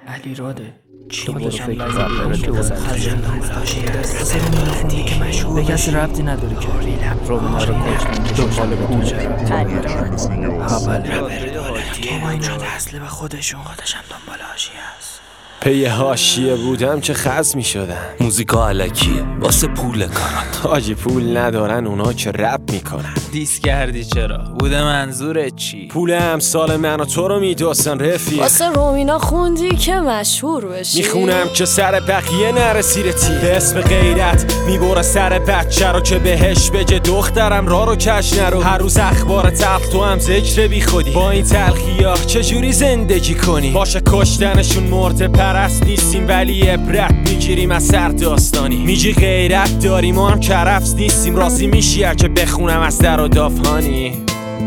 علی راده تو برو فکر رپر تو به کسی ربطی نداره که رومنا رو کشتن دنبال تو با این شده اصله به خودشم دنبال حاشیه هست. پی حاشیه بودم چه خز می شدم. موزیکا الکیه واسه پول کارات. حاجی پول ندارن اونا که رپ میکنن. دیس کردی چرا؟ بوده منظورت چی؟ پول امثال من و تو رو میدوستن رفیق. واسه رومینا خوندی که مشهور بشی. میخونم که سر بقیه نرسیره تی. به اسم غیرت میبره سر بچه رو که بهش بگه دخترم را رو کش نرو. هر روز اخبار تلخ تو هم ذکر بی خودی. با این تلخی ها چجوری زندگی کنی؟ باشه کشتنشون مرد پرست نیستیم ولی عبرت میگیریم از سر داستانی. میگی غیرت داریم ما هم کرفس نیستیم. راضی میشی اگه بخونم از در و دافهانی.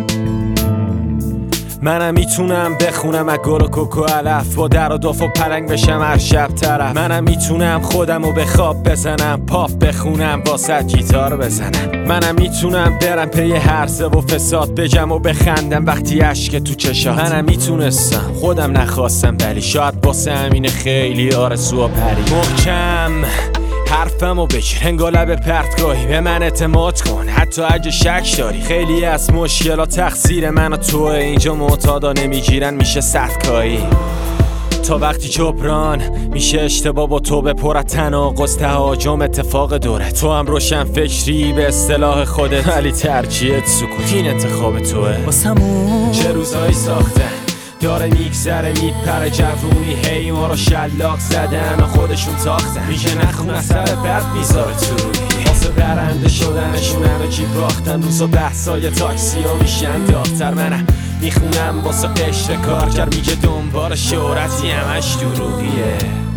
منم میتونم بخونم از گل و کوکو علف. با در و داف و پلنگ بشم هر شب طرف. منم میتونم خودمو به خواب بزنم. پاپ بخونم واسه گیتار بزنم. منم میتونم برم پی هرزه و فساد بگم و بخندم وقتی اشک تو چشات. منم میتونستم خودم نخواستم ولی شاید واسه همین خیلی آرزو و پری. محکم حرفمو بگیر هنگا لب پرتگاهی. به من اعتماد کن حتی اگه شک داری. خیلی از مشکلات تقصیر من و توه. اینجا معتادا نمیگیرن میشه صدکایی. تا وقتی جبران میشه اشتباه با تو به پر تناقض تهاجم اتفاق دوره. تو هم روشن فکری به اصطلاح خودت ولی ترجیحت سکوت. این انتخاب توه. واسمون چه روزایی ساختن داره میگذره میپره جوونی. هی ما رو شلاق زدن و خودشون تاختن. میگه نخون از سر بد میذاره تو روی. واسه برنده شدنشون همه چی باختن. روزا بحثای تاکسی ها میشن داغتر. منم میخونم واسه قشر کارگر. میگه دنبال شهرتی همش دروغیه.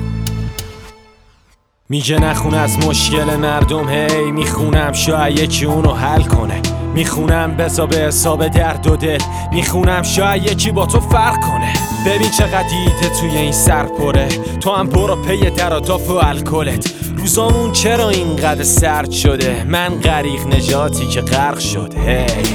میگه نخون از مشکل مردم. هی میخونم شاید یکی اونو حل کنه. میخونم بسا به حساب درد و دل. میخونم شاید یکی با تو فرق کنه. ببین چقدر دیده توی این سر پره. تو هم برو پی در و داف و الکلت. روزامون چرا اینقدر سرد شده؟ من غریق نجاتی که غرق شده. هی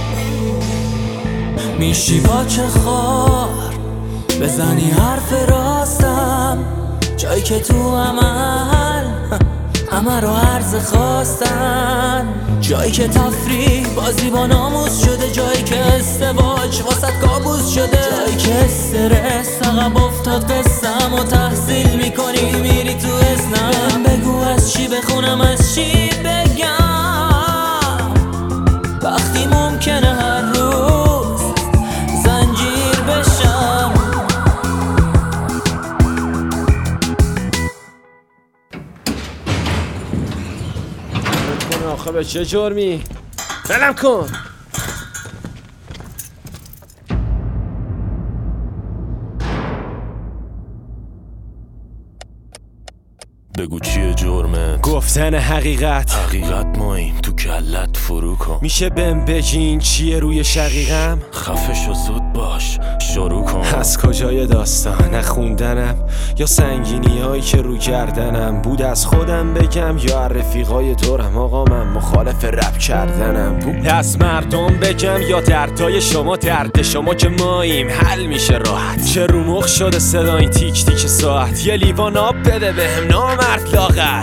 میشی با چه خار بزنی حرف راستم. جایی که تو عمل همه رو عرض خواستن. جایی که تفریح بازی با ناموس شده. جایی که ازدواج واسط کابوس شده. جایی که استرس عقب افتاد قصم و تحصیل میکنی میری تو ازنم. بگو از چی بخونم از چی بگم وقتی ممکنه هر روز زنجیر بشم. آخه به چه جرمی؟ بلم کن. بگو چیه جرمت؟ گفتن حقیقت ماییم تو کلت فرو کن. میشه بهم بگی این چیه روی شقیقم؟ خفه شو زود باش شروع کن. از کجای داستان نخوندنم یا سنگینی هایی که رو گردنم بود؟ از خودم بگم یا رفیقای دورم؟ آقا من مخالف رپ کردنم بود. از مردم بگم یا دردای شما؟ درد شما که ماییم حل میشه راحت. چه رو مخ شده صدای تیک تیک ساعت. یه لیوان آب بده بهم نامرد لاغر.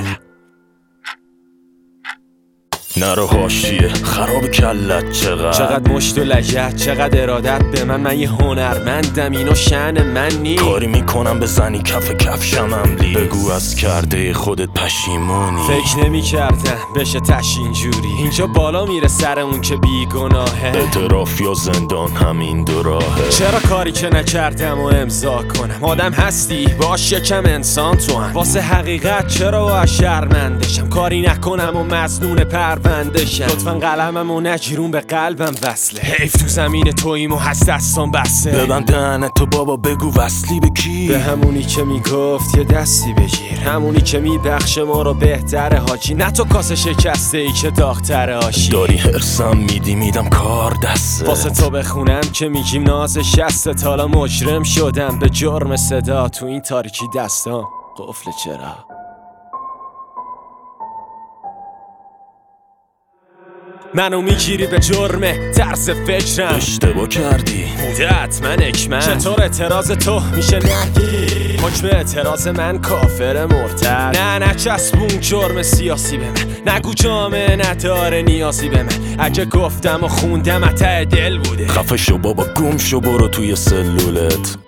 نرو حاشیه خراب کلت. چقدر مشت و لگت چقدر ارادت به من یه هنرمندم اینو شأن من نیست. کاری میکنم بزنی کف کفشم املی. بگو از کرده خودت پشیمونی. فکر نمی کردم بشه تش اینجوری. اینجا بالا میره سر اون که بیگناهه. اعتراف یا زندان همین دو راهه. چرا کاری که نکردم و امضا کنم؟ آدم هستی باش یکم انسان تو هم. واسه حقیقت چرا باید شرمندشم؟ کاری نکنم و مظنون پروندشم. لطفا قلمم و نگیرون به قلبم وصله. حیف تو زمین توییم و هست دستان بسته. ببند دهنت تو بابا بگو وصلی به کی؟ به همونی که میگفت یه دستی بگیر. همونی که میبخشه ما رو بهتره حاجی. نه تو کاسه شکسته ای که داغتره آشی. داری حرسم میدی میدم کار دسته. واسه تو بخونم که میگیم ناز شسته. حالا مجرم شدم به جرم صدا. تو این تاریکی دستان قفل چرا؟ منو میگیری به جرمه طرز فکرم، اشتباه کردی بوده حتما اکمن. چطور اعتراض تو میشه نگی؟ حکم اعتراض من کافر مرتد. نه چسبون جرم سیاسی به من، نگو جامعه نداره نیازی به من. اگه گفتم و خوندم ته دل بوده. خفه شو بابا، گم شو برو توی سلولت.